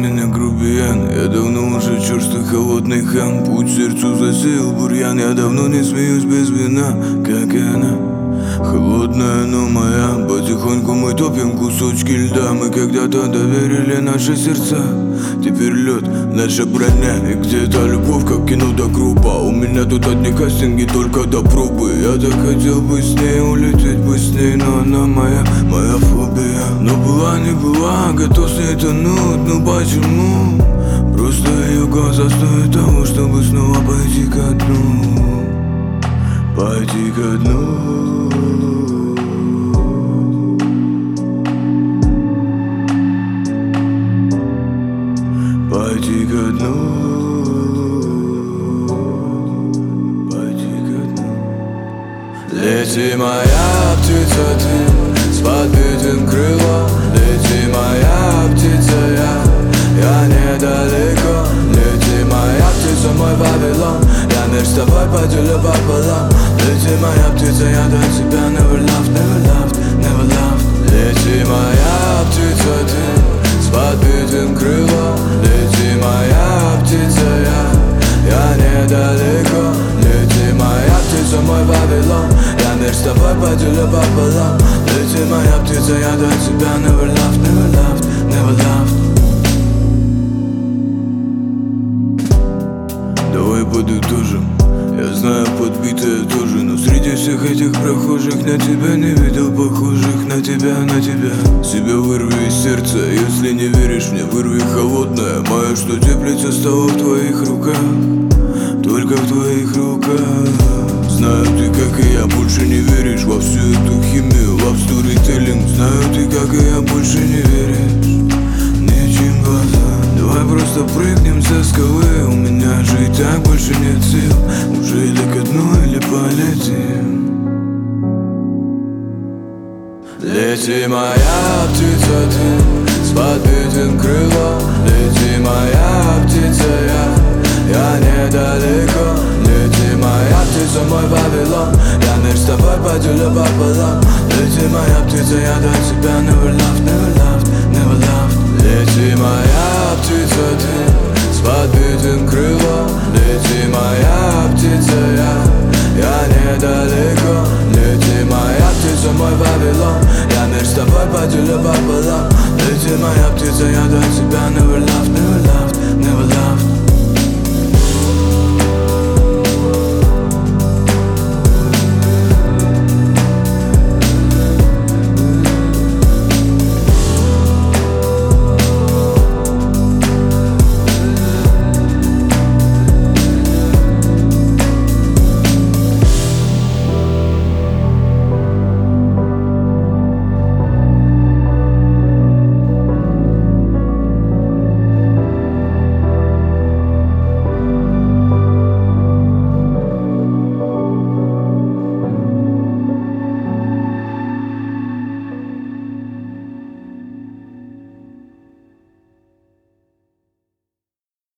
меня грубиян. Я давно уже черствый холодный хам. Путь сердцу засеял бурьян. Я давно не смеюсь без вина, как и она. Холодная, но моя. Потихоньку мы топим кусочки льда. Мы когда-то доверили наши сердца. Теперь лед, наша броня. И где-то любовь, как кино до группа. У меня тут одни кастинги только до пробы. Я так хотел бы с ней улететь бы с ней, но она моя фобия. Но была не была, готов с ней тонуть. Ну почему? Просто ее глаза стоят того, чтобы снова пойти ко дну. Пойти ко дну. Пойти ко дну. Пойти ко дну. Лети, моя птица, ты с подбитым крылом. Лети, моя птица, я недалеко. Лети, моя птица, мой Вавилон. Я мир с тобой поделю пополам. Лети, моя птица, я до тебя never loved, never loved, never loved. Лети, моя птица, ты с подбитым крылом. Лети, моя птица, я недалеко. Лети, моя птица, мой Вавилон. Я мир с тобой поделю пополам. Лети, моя птица, я до тебя never loved, never loved, never loved. Давай подытожим. Я знаю, подбитая тоже, но среди всех этих прохожих на тебя не видел похожих на тебя, на тебя. Себя вырви из сердца, если не веришь мне, вырви холодное мое, что теплится стало в твоих руках, только в твоих руках. Знаю, ты, как и я, больше не веришь во всю эту химию, love storytelling. Знаю, ты, как и я, больше не веришь ничем глаза. Давай просто прыгнем со скалы. У меня же и так больше нет сил. Уже или ко дну, или полетим. Лети, моя птица, ты с подбитым крылом. Лети, моя птица, я недалеко. Лети, моя птица, мой Вавилон. Я мир с тобой поделю пополам. Лети, моя птица, я до тебя never loved, never loved, never loved. Лети, моя птица, ты с подбитым крылом. Лети, моя птица, я недалеко. Лети, моя птица, мой Вавилон. Я мир с тобой поделю пополам. Лети, моя птица, я до тебя never loved, never loved, never loved.